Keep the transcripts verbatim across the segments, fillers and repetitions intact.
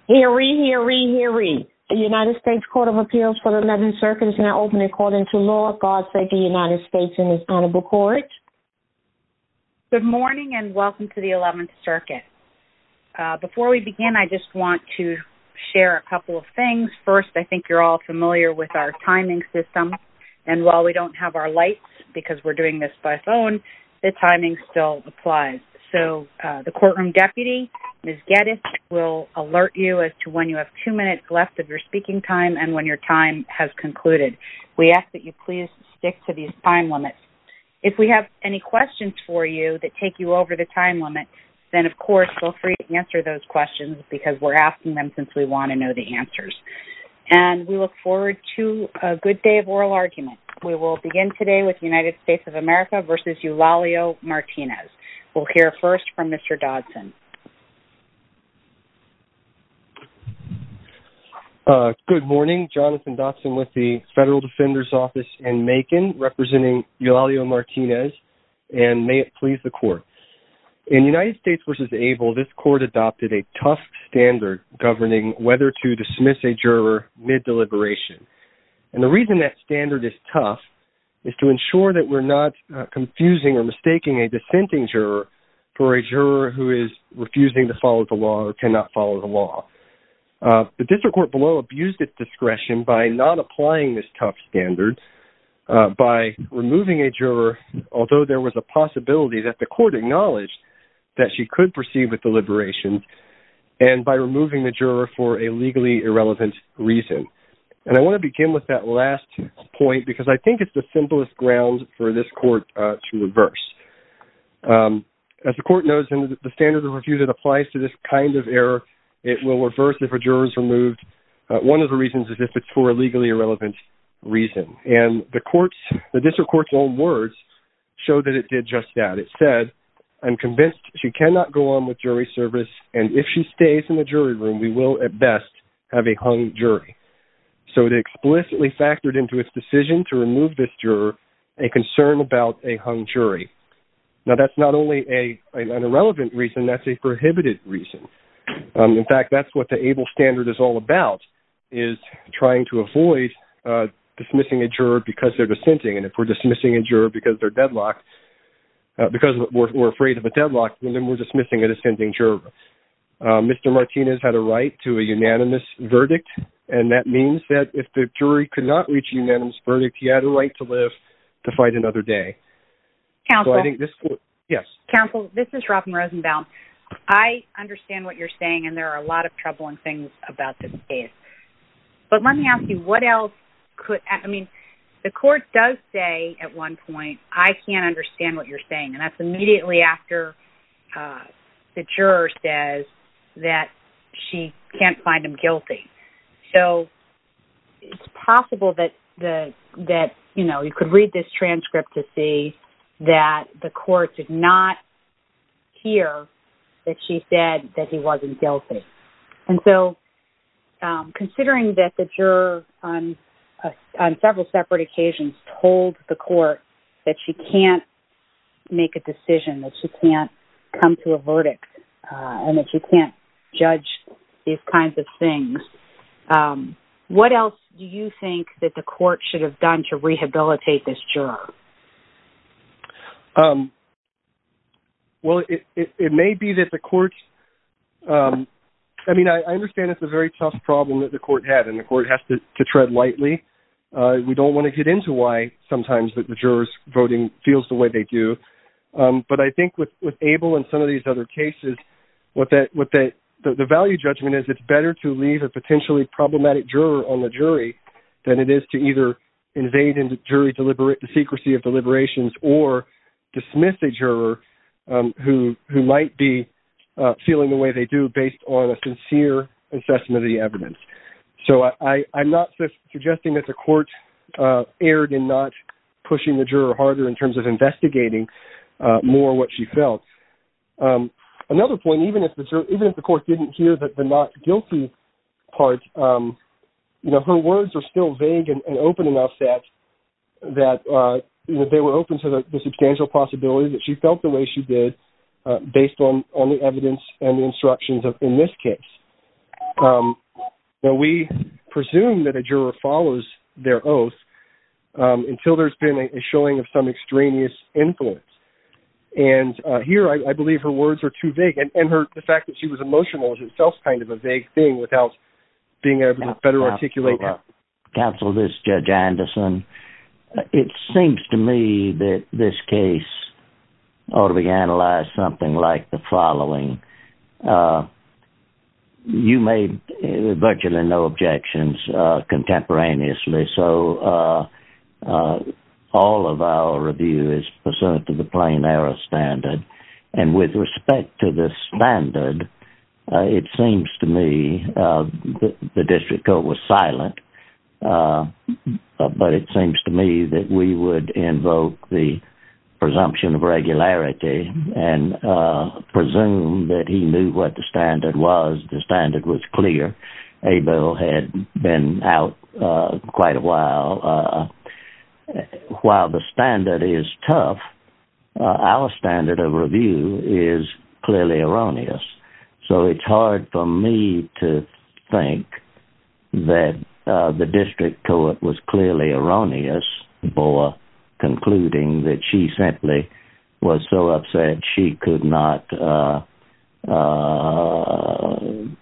Hear ye, hear ye, hear ye. The United States Court of Appeals for the eleventh Circuit is now open according to law. God save the United States and His honorable court. Good morning and welcome to the eleventh Circuit. Uh, before we begin, I just want to share a couple of things. First, I think you're all familiar with our timing system. And while we don't have our lights because we're doing this by phone, the timing still applies. So uh, the courtroom deputy, Miz Geddes, will alert you as to when you have two minutes left of your speaking time and when your time has concluded. We ask that you please stick to these time limits. If we have any questions for you that take you over the time limit, then of course feel free to answer those questions because we're asking them since we want to know the answers. And we look forward to a good day of oral argument. We will begin today with United States of America versus Eulalio Martinez. We'll hear first from Mister Dodson. Uh, good morning. Jonathan Dodson with the Federal Defender's Office in Macon, representing Eulalio Martinez, and may it please the court. In United States versus Abel, this court adopted a tough standard governing whether to dismiss a juror mid-deliberation. And the reason that standard is tough is to ensure that we're not uh, confusing or mistaking a dissenting juror for a juror who is refusing to follow the law or cannot follow the law. Uh, the district court below abused its discretion by not applying this tough standard, uh, by removing a juror, although there was a possibility that the court acknowledged that she could proceed with deliberations, and by removing the juror for a legally irrelevant reason. And I want to begin with that last point because I think it's the simplest ground for this court uh, to reverse. Um, as the court knows, in the standard of review that applies to this kind of error, it will reverse if a juror is removed. Uh, one of the reasons is if it's for a legally irrelevant reason. And the court's, the district court's own words show that it did just that. It said, "I'm convinced she cannot go on with jury service, and if she stays in the jury room, we will at best have a hung jury." So it explicitly factored into its decision to remove this juror a concern about a hung jury. Now, that's not only a, an irrelevant reason, that's a prohibited reason. Um, in fact, that's what the Abel standard is all about, is trying to avoid uh, dismissing a juror because they're dissenting. And if we're dismissing a juror because they're deadlocked, uh, because we're, we're afraid of a deadlock, then we're dismissing a dissenting juror. Uh, Mister Martinez had a right to a unanimous verdict, and that means that if the jury could not reach a unanimous verdict, he had a right to live to fight another day. Counsel, so I think this, yes. Counsel, this is Robin Rosenbaum. I understand what you're saying, and there are a lot of troubling things about this case. But let me ask you, what else could, I mean, the court does say at one point, "I can't understand what you're saying," and that's immediately after uh, the juror says that she can't find him guilty. So it's possible that the that you know you could read this transcript to see that the court did not hear that she said that he wasn't guilty. And so um, considering that the juror on uh, on several separate occasions told the court that she can't make a decision, that she can't come to a verdict, uh, and that she can't judge these kinds of things, um, what else do you think that the court should have done to rehabilitate this juror? Um, well, it, it, it may be that the court, um, I mean, I, I understand it's a very tough problem that the court had, and the court has to, to tread lightly. Uh, we don't want to get into why sometimes the, the jurors voting feels the way they do. Um, but I think with, with Abel and some of these other cases, what that, what that, the, the value judgment is, it's better to leave a potentially problematic juror on the jury than it is to either invade into jury deliberate, the secrecy of deliberations, or dismiss a juror um, who who might be uh, feeling the way they do based on a sincere assessment of the evidence. So I, I, I'm not su- suggesting that the court uh, erred in not pushing the juror harder in terms of investigating uh, more what she felt. Um, another point, even if the juror, even if the court didn't hear the, the not guilty part, um, you know, her words are still vague and, and open enough that that uh, you know, they were open to the, the substantial possibility that she felt the way she did uh, based on, on the evidence and the instructions of, in this case. Um, now, we presume that a juror follows their oath um, until there's been a, a showing of some extraneous influence. And uh, here, I, I believe her words are too vague, and, and her the fact that she was emotional is itself kind of a vague thing without being able to better Counsel, articulate. Uh, counsel, this Judge Anderson, it seems to me that this case ought to be analyzed something like the following. Uh, you made uh, virtually no objections uh, contemporaneously, so uh, uh, all of our review is pursuant to the plain error standard. And with respect to the standard, uh, it seems to me uh, the, the district court was silent, uh, but it seems to me that we would invoke the presumption of regularity and uh, presume that he knew what the standard was. The standard was clear. Abel had been out uh, quite a while. Uh, while the standard is tough, uh, our standard of review is clearly erroneous. So it's hard for me to think that uh, the district court was clearly erroneous for concluding that she simply was so upset she could not uh, uh,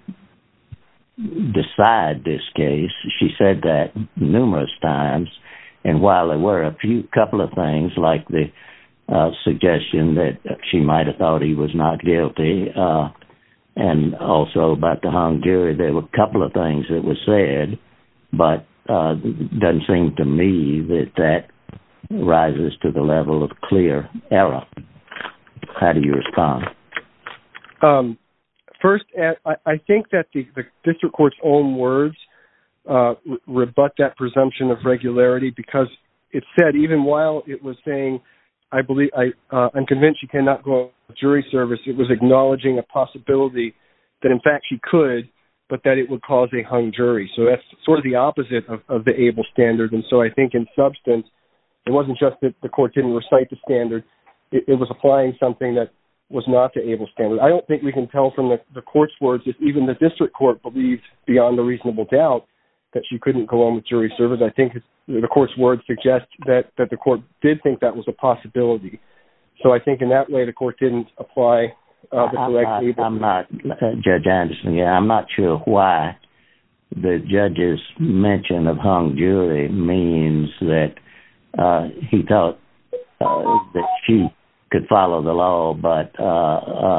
decide this case. She said that numerous times, and while there were a few couple of things like the uh, suggestion that she might have thought he was not guilty, uh, and also about the hung jury, there were a couple of things that were said, but uh, it doesn't seem to me that that rises to the level of clear error. How do you respond? Um, first, I, I think that the, the district court's own words uh, re- rebut that presumption of regularity, because it said, even while it was saying, I believe, I, uh, I'm convinced she cannot go on jury service, it was acknowledging a possibility that in fact she could, but that it would cause a hung jury. So that's sort of the opposite of, of the Abel standard. And so I think in substance, it wasn't just that the court didn't recite the standard, it, it was applying something that was not the Abel standard. I don't think we can tell from the, the court's words if even the district court believed beyond a reasonable doubt that she couldn't go on with jury service. I think the court's words suggest that, that the court did think that was a possibility. So I think in that way the court didn't apply uh, the correct I'm not, Abel. I'm not uh, Judge Anderson, yeah, I'm not sure why the judge's mention of hung jury means that Uh, he thought uh, that she could follow the law, but uh,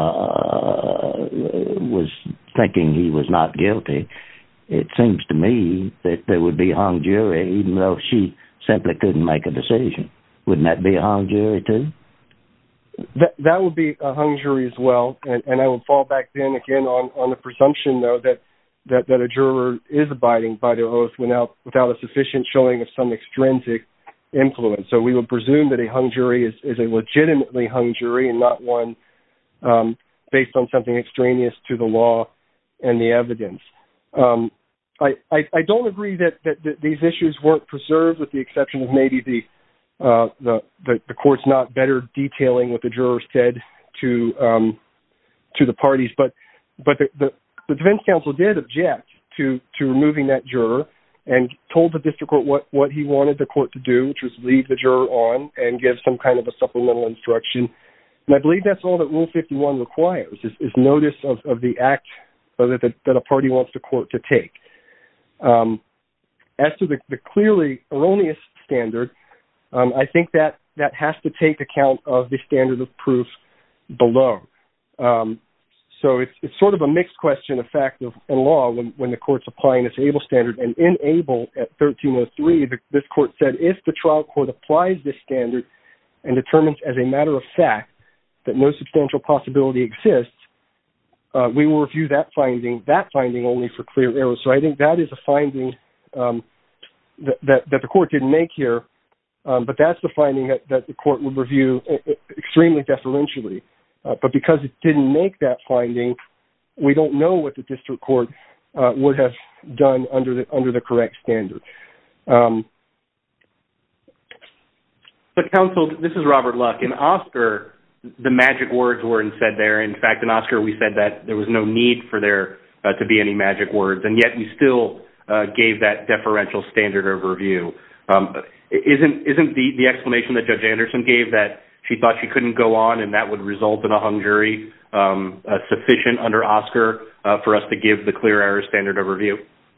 uh, was thinking he was not guilty. It seems to me that there would be a hung jury, even though she simply couldn't make a decision. Wouldn't that be a hung jury too? That that would be a hung jury as well, and, and I would fall back then again on, on the presumption, though, that, that, that a juror is abiding by their oath without without a sufficient showing of some extrinsic influence. So we would presume that a hung jury is, is a legitimately hung jury and not one um, based on something extraneous to the law and the evidence. Um, I, I, I don't agree that, that, that these issues weren't preserved, with the exception of maybe the uh, the, the the court's not better detailing what the jurors said to um, to the parties. But but the, the, the defense counsel did object to to removing that juror, and told the district court what, what he wanted the court to do, which was leave the juror on and give some kind of a supplemental instruction. And I believe that's all that Rule fifty-one requires, is, is notice of, of the act that, the, that a party wants the court to take. Um, as to the, the clearly erroneous standard, um, I think that that has to take account of the standard of proof below. Um, So it's it's sort of a mixed question of fact of, and law when, when the court's applying this Abel standard. And in Abel at thirteen oh three, the, this court said if the trial court applies this standard and determines as a matter of fact that no substantial possibility exists, uh, we will review that finding, that finding only for clear error. So I think that is a finding um, that, that, that the court didn't make here, um, but that's the finding that, that the court would review extremely deferentially. Uh, but because it didn't make that finding, we don't know what the district court uh, would have done under the under the correct standard. Um, but counsel, this is Robert Luck. In Oscar, the magic words weren't said there. In fact, in Oscar, we said that there was no need for there uh, to be any magic words, and yet we still uh, gave that deferential standard of review. Um, isn't isn't the, the explanation that Judge Anderson gave that she thought she couldn't go on and that would result in a hung jury um, uh, sufficient under Oscar uh, for us to give the clear error standard of review?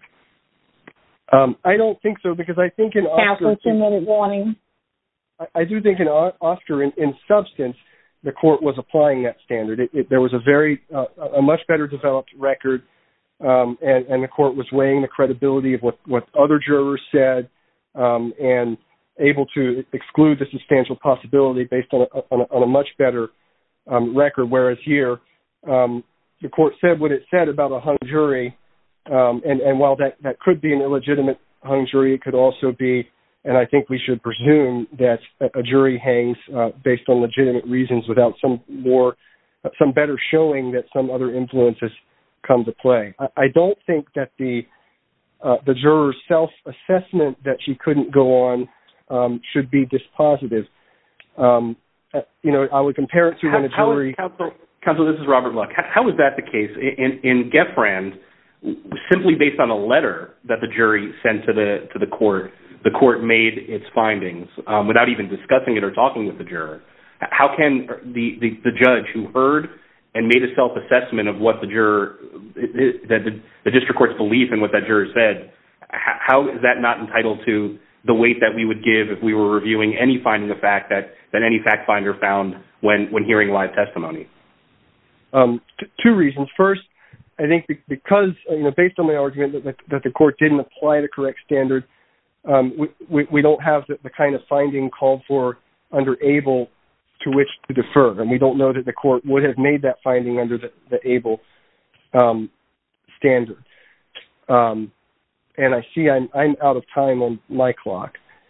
Um, I don't think so, because I think in Oscar, two-minute warning. I, I do think in Oscar, in, in substance, the court was applying that standard. It, it, there was a very, uh, a much better developed record, um, and, and the court was weighing the credibility of what, what other jurors said, um, and able to exclude the substantial possibility based on a, on a, on a much better um, record. Whereas here, um, the court said what it said about a hung jury. Um, and, and while that, that could be an illegitimate hung jury, it could also be, and I think we should presume that a jury hangs uh, based on legitimate reasons without some more, some better showing that some other influences come to play. I, I don't think that the uh, the juror's self-assessment that she couldn't go on um, should be dispositive. Um, uh, you know, I would compare it to how, when a jury... How is, counsel, counsel, this is Robert Luck. How, how is that the case? In, in Geffrand, simply based on a letter that the jury sent to the to the court, the court made its findings um, without even discussing it or talking with the juror. How can the, the, the judge who heard and made a self-assessment of what the juror, that the, the district court's belief in what that juror said, how is that not entitled to the weight that we would give if we were reviewing any finding of fact that, that any fact finder found when, when hearing live testimony? Um, t- two reasons. First, I think because, you know, based on my argument that the, that the court didn't apply the correct standard, um, we, we, we don't have the, the kind of finding called for under ABLE to which to defer, and we don't know that the court would have made that finding under the, the ABLE um, standard. Um, and I see I'm, I'm out of time on my clock,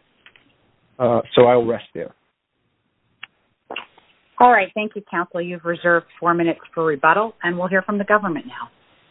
uh, so I'll rest there. All right. Thank you, counsel. You've reserved four minutes for rebuttal, and we'll hear from the government now.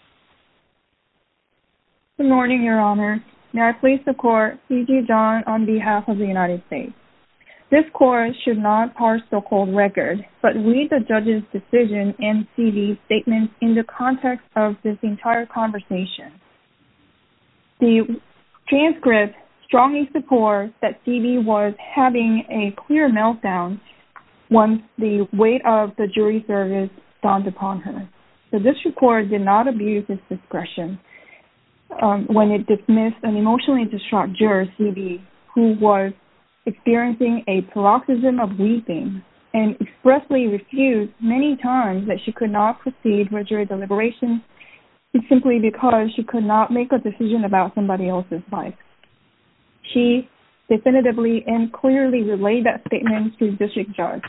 Good morning, Your Honor. May I please the court, C G John, on behalf of the United States. This court should not parse the cold record, but read the judge's decision and C V's statements in the context of this entire conversation. The transcript strongly supports that C V was having a clear meltdown once the weight of the jury service dawned upon her. The district court did not abuse its discretion um, when it dismissed an emotionally distraught juror, C V, who was experiencing a paroxysm of weeping and expressly refused many times that she could not proceed with jury deliberations simply because she could not make a decision about somebody else's life. She definitively and clearly relayed that statement to the district judge.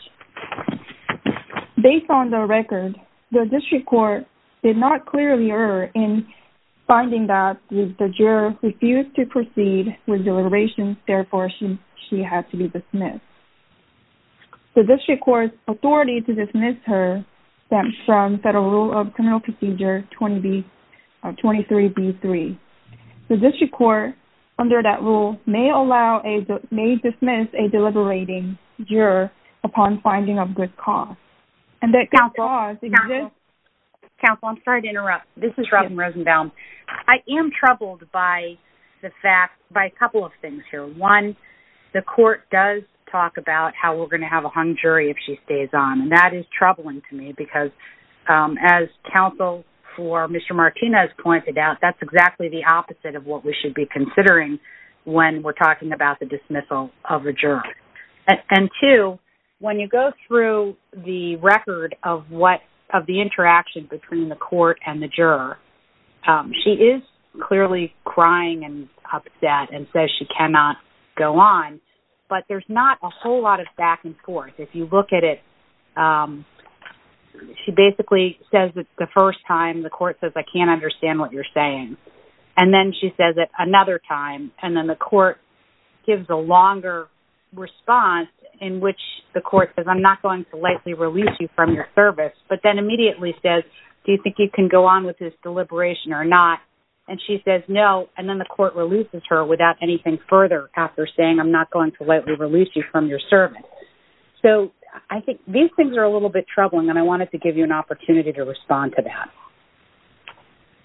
Based on the record, the district court did not clearly err in finding that the, the juror refused to proceed with deliberations, therefore she, she had to be dismissed. The district court's authority to dismiss her stems from Federal Rule of Criminal Procedure twenty B, uh, twenty-three B three. The district court, under that rule, may allow a may dismiss a deliberating juror upon finding of good cause, and that good Counsel, cause exists. Counsel, Counsel, I'm sorry to interrupt. This is Robin yes. Rosenbaum. I am troubled by the fact by a couple of things here. One, the court does talk about how we're going to have a hung jury if she stays on, and that is troubling to me because, um, as counsel for Mister Martinez pointed out, that's exactly the opposite of what we should be considering when we're talking about the dismissal of a juror. And, and two, when you go through the record of what of the interaction between the court and the juror, um, she is clearly crying and upset and says she cannot go on, but there's not a whole lot of back and forth. If you look at it, um, she basically says that the first time the court says, I can't understand what you're saying. And then she says it another time, and then the court gives a longer response in which the court says, I'm not going to lightly release you from your service, but then immediately says, do you think you can go on with this deliberation or not? And she says no, and then the court releases her without anything further after saying, I'm not going to lightly release you from your service. So I think these things are a little bit troubling, and I wanted to give you an opportunity to respond to that.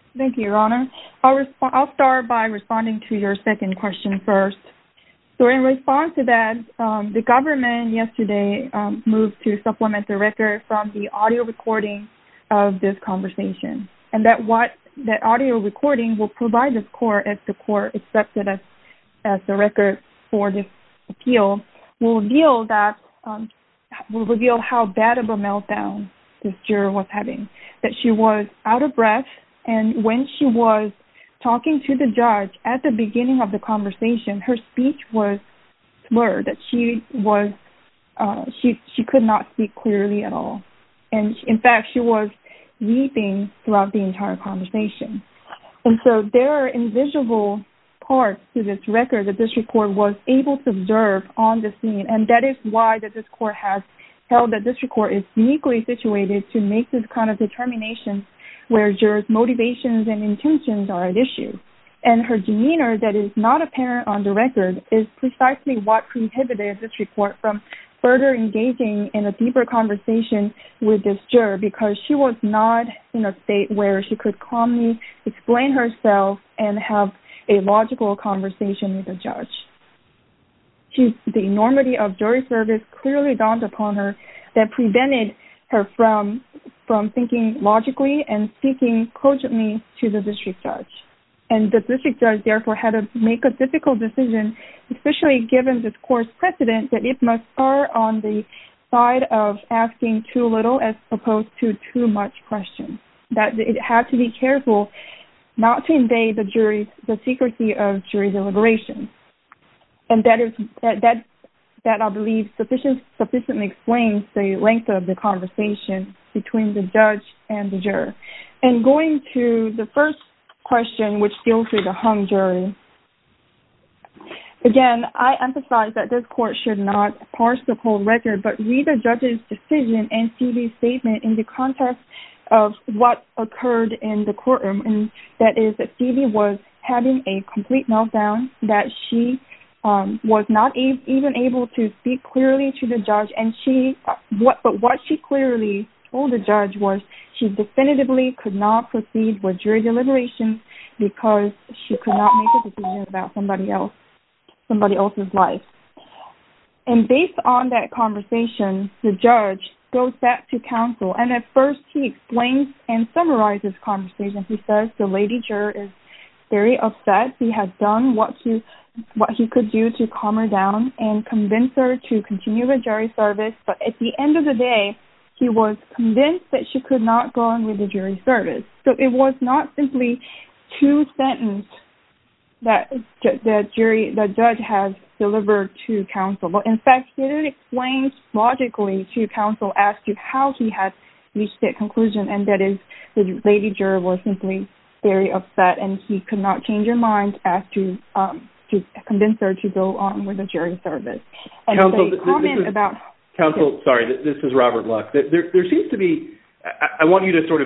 Thank you, Your Honor. I'll, resp- I'll start by responding to your second question first. So in response to that, um, the government yesterday um, moved to supplement the record from the audio recording of this conversation, and that what that audio recording will provide this court, if the court accepts it as as the record for this appeal, will reveal that um, will reveal how bad of a meltdown this juror was having. That she was out of breath, and when she was talking to the judge at the beginning of the conversation, her speech was slurred. That she was uh, she she could not speak clearly at all, and in fact, she was weeping throughout the entire conversation. And so there are invisible parts to this record that this court was able to observe on the scene, and that is why that this court has held that this court is uniquely situated to make this kind of determination where jurors' motivations and intentions are at issue. And her demeanor that is not apparent on the record is precisely what prohibited this court from further engaging in a deeper conversation with this juror, because she was not in a state where she could calmly explain herself and have a logical conversation with the judge. She, the enormity of jury service clearly dawned upon her that prevented her from from thinking logically and speaking cogently to the district judge. And the district judge therefore had to make a difficult decision, especially given this court's precedent, that it must err on the side of asking too little as opposed to too much questions. That it had to be careful not to invade the jury's the secrecy of jury deliberations. And that is that that, that I believe sufficient, sufficiently explains the length of the conversation between the judge and the juror. And going to the first question, which deals with the hung jury, again, I emphasize that this court should not parse the whole record, but read the judge's decision and see the statement in the context of what occurred in the courtroom, and that is that Phoebe was having a complete meltdown, that she um, was not a- even able to speak clearly to the judge, and she, uh, what, but what she clearly told the judge was she definitively could not proceed with jury deliberations because she could not make a decision about somebody else, somebody else's life. And based on that conversation, the judge goes back to counsel, and at first he explains and summarizes the conversation. He says the lady juror is very upset. He has done what he what he could do to calm her down and convince her to continue the jury service, but at the end of the day, he was convinced that she could not go on with the jury service. So it was not simply two sentences that the jury, the judge has delivered to counsel. But in fact, he did explain logically to counsel as to how he had reached that conclusion, and that is the lady juror was simply very upset, and he could not change her mind as to um, to convince her to go on with the jury service. And counsel, the comment is, about counsel, yes. sorry, this is Robert Luck. There, there seems to be. I, I want you to sort of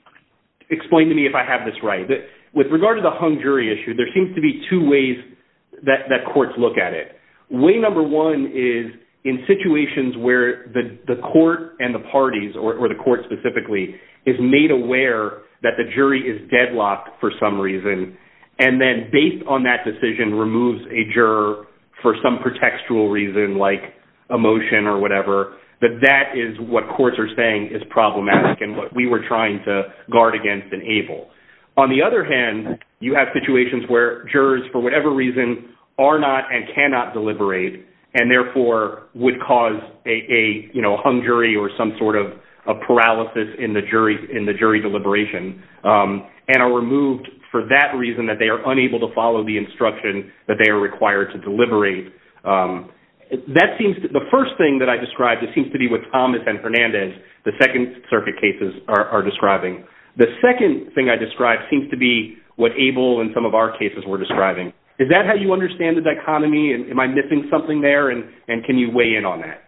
explain to me if I have this right. That with regard to the hung jury issue, there seems to be two ways that, that courts look at it. Way number one is in situations where the, the court and the parties, or, or the court specifically, is made aware that the jury is deadlocked for some reason, and then based on that decision removes a juror for some pretextual reason like emotion or whatever, that that is what courts are saying is problematic and what we were trying to guard against in Abel. On the other hand, you have situations where jurors, for whatever reason, are not and cannot deliberate, and therefore would cause a, a you know hung jury or some sort of a paralysis in the jury in the jury deliberation, um, and are removed for that reason, that they are unable to follow the instruction that they are required to deliberate. Um, that seems to, the first thing that I described, it seems to be what Thomas and Hernandez, the Second Circuit cases, are, are describing. The second thing I described seems to be what Abel and some of our cases were describing. Is that how you understand the dichotomy? And am I missing something there? And, and can you weigh in on that?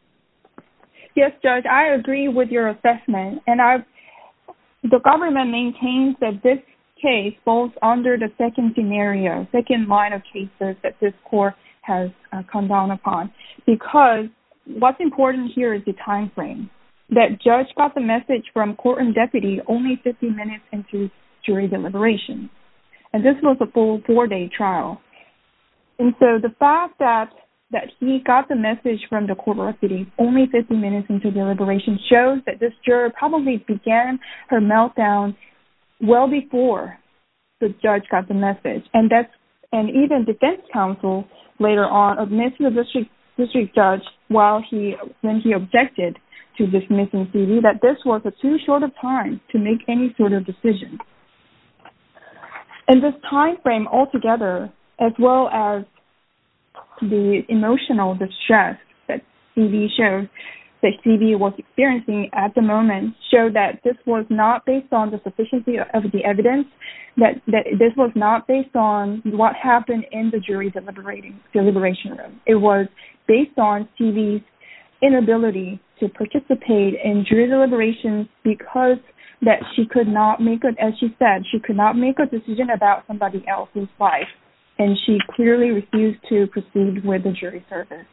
Yes, Judge, I agree with your assessment. And I, the government maintains that this case falls under the second scenario, second line of cases that this court has uh, come down upon. Because what's important here is the time frame. That judge got the message from courtroom deputy only fifty minutes into jury deliberations. And this was a full four-day trial. And so the fact that that he got the message from the court deputy only fifty minutes into deliberation shows that this juror probably began her meltdown well before the judge got the message. And that's and even defense counsel later on admits to the district district judge while he when he objected to dismissing C V that this was a too short of time to make any sort of decision. And this time frame altogether, as well as the emotional distress that C V shows that C V was experiencing at the moment, show that this was not based on the sufficiency of the evidence, that, that this was not based on what happened in the jury deliberating deliberation room. It was based on C V's inability to participate in jury deliberations because that she could not make it, as she said, she could not make a decision about somebody else's life. And she clearly refused to proceed with the jury service.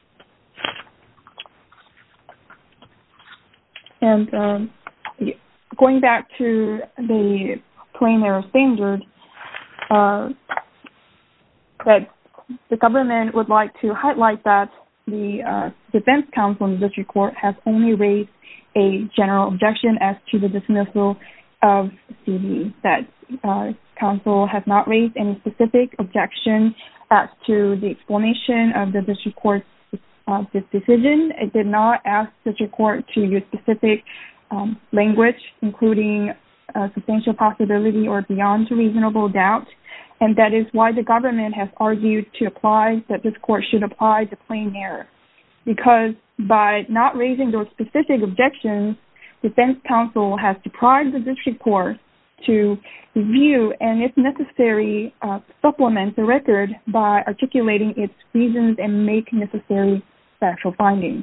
And um, going back to the plain error standard, uh, that the government would like to highlight that the uh, defense counsel in the district court has only raised a general objection as to the dismissal of C V, that uh, counsel has not raised any specific objection as to the explanation of the district court's uh, this decision. It did not ask the district court to use specific um, language, including a substantial possibility or beyond reasonable doubt. And that is why the government has argued to apply, that this court should apply the plain error. Because by not raising those specific objections, defense counsel has deprived the district court to review and, if necessary, uh, supplement the record by articulating its reasons and make necessary factual findings.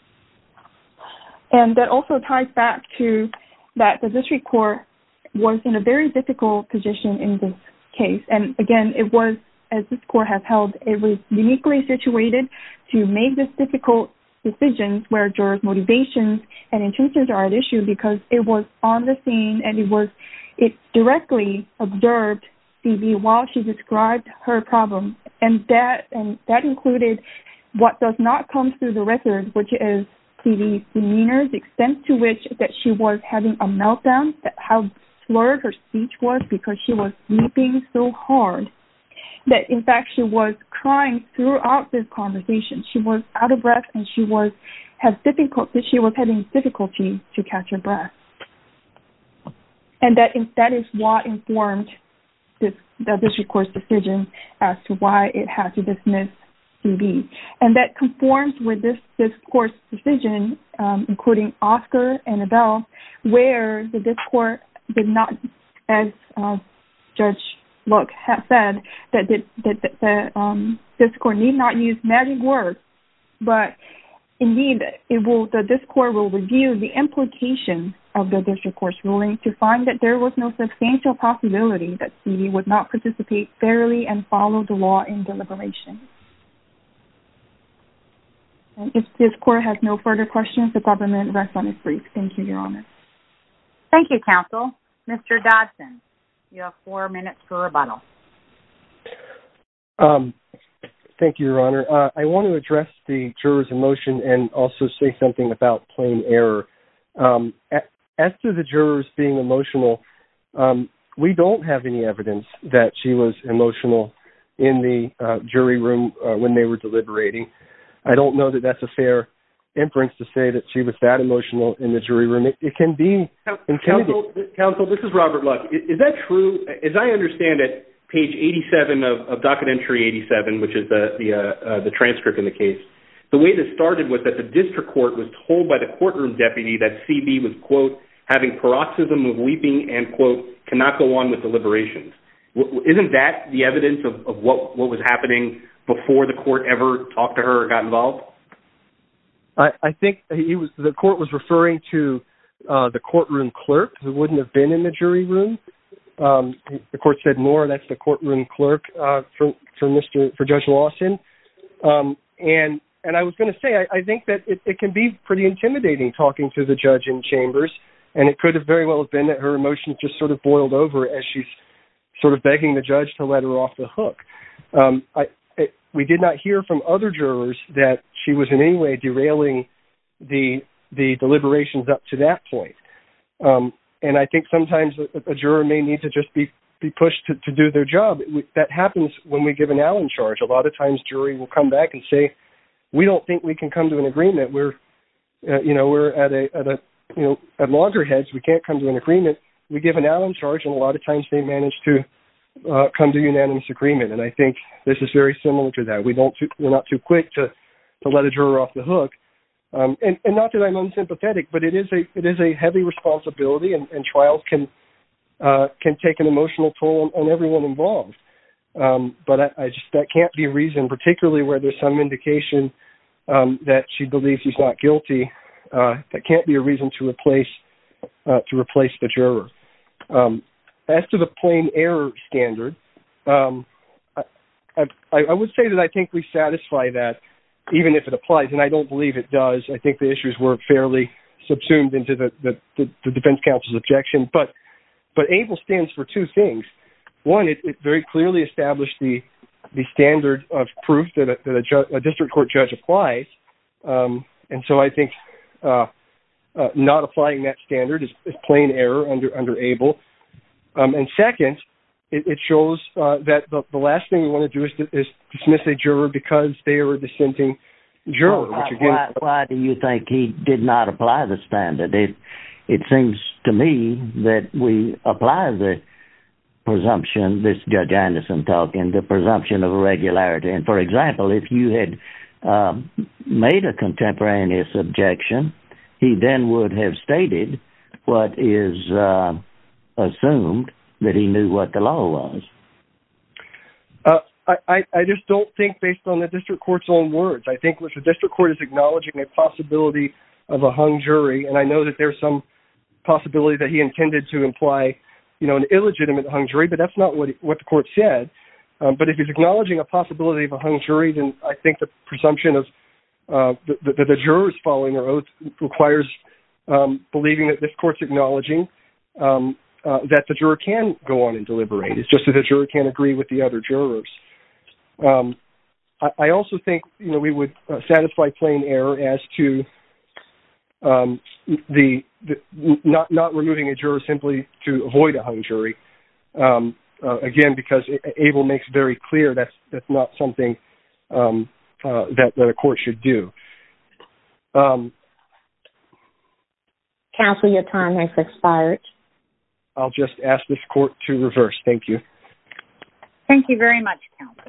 And that also ties back to that the district court was in a very difficult position in this case. And again, it was, as this court has held, it was uniquely situated to make this difficult decisions where jurors' motivations and intentions are at issue, because it was on the scene and it was it directly observed C V while she described her problem, and that and that included what does not come through the record, which is C V's demeanor, the extent to which that she was having a meltdown, that how slurred her speech was because she was weeping so hard that in fact she was crying throughout this conversation. She was out of breath and she was have difficulty. She was having difficulty to catch her breath, and that that is what informed this the district court's decision as to why it had to dismiss C V, and that conforms with this this court's decision, um, including Oscar and Abel, where the district court did not, as uh, Judge Look has said, that the that, that, that um, district court need not use magic words, but indeed it will. The district court will review the implication of the district court's ruling to find that there was no substantial possibility that C V would not participate fairly and follow the law in deliberation. And if this court has no further questions, the government rests on its brief. Thank you, Your Honor. Thank you, counsel. Mister Dodson, you have four minutes for rebuttal. Um, thank you, Your Honor. Uh, I want to address the juror's emotion and also say something about plain error. Um, as to the jurors being emotional, um, we don't have any evidence that she was emotional in the uh, jury room uh, when they were deliberating. I don't know that that's a fair inference to say that she was that emotional in the jury room. It, it can be counsel, counsel, this is Robert Luck. Is, is that true? As I understand it, page eighty-seven of, of docket entry eighty-seven, which is the the, uh, uh, the transcript in the case, the way this started was that the district court was told by the courtroom deputy that C B was, quote, having paroxysm of weeping and, quote, cannot go on with deliberations. W- isn't that the evidence of, of what, what was happening before the court ever talked to her or got involved? I, I think he was. The court was referring to uh, the courtroom clerk who wouldn't have been in the jury room. Um, the court said more. That's the courtroom clerk uh, for for Mister for Judge Lawson. Um, and and I was going to say I, I think that it, it can be pretty intimidating talking to the judge in chambers And it could have very well have been that her emotions just sort of boiled over as she's sort of begging the judge to let her off the hook. Um, I, it, we did not hear from other jurors that she was in any way derailing the the deliberations up to that point. Um, and I think sometimes a, a juror may need to just be, be pushed to, to do their job. We, that happens when we give an Allen charge. A lot of times jury will come back and say, we don't think we can come to an agreement. We're, uh, you know, we're at a, at a, you know, at loggerheads. We can't come to an agreement. We give an Allen charge, and a lot of times they manage to uh, come to unanimous agreement. And I think this is very similar to that. We don't, too, we're not too quick to, to let a juror off the hook. Um, and, and not that I'm unsympathetic, but it is a it is a heavy responsibility, and, and trials can uh, can take an emotional toll on, on everyone involved. Um, but I, I just that can't be reason, particularly where there's some indication um, that she believes he's not guilty. Uh, that can't be a reason to replace uh, to replace the juror. Um, as to the plain error standard, um, I, I, I would say that I think we satisfy that, even if it applies, and I don't believe it does. I think the issues were fairly subsumed into the, the, the, the defense counsel's objection. But but ABLE stands for two things. One, it, it very clearly established the the standard of proof that a, that a, ju- a district court judge applies, um, and so I think uh, uh, not applying that standard is, is plain error under under ABLE. Um, and second, it, it shows uh, that the, the last thing we want to do is, to, is dismiss a juror because they are a dissenting juror. Well, which again, why, why do you think he did not apply the standard? It it seems to me that we apply the presumption, this Judge Anderson talking, the presumption of irregularity. And, for example, if you had uh, made a contemporaneous objection, he then would have stated what is uh, assumed, that he knew what the law was. Uh, I, I just don't think, based on the district court's own words, I think what the district court is acknowledging a possibility of a hung jury, and I know that there's some possibility that he intended to imply, you know, an illegitimate hung jury, but that's not what he, what the court said. Um, but if he's acknowledging a possibility of a hung jury, then I think the presumption of uh, the, the, the jurors following their oath requires um, believing that this court's acknowledging um, uh, that the juror can go on and deliberate. It's just that the juror can't agree with the other jurors. Um, I, I also think, you know, we would uh, satisfy plain error as to um, the, the not not removing a juror simply to avoid a hung jury. Um, uh, again, because ABLE makes very clear that's that's not something um, uh, that, that a court should do. Um, Counsel, your time has expired. I'll just ask this court to reverse. Thank you. Thank you very much, Counsel.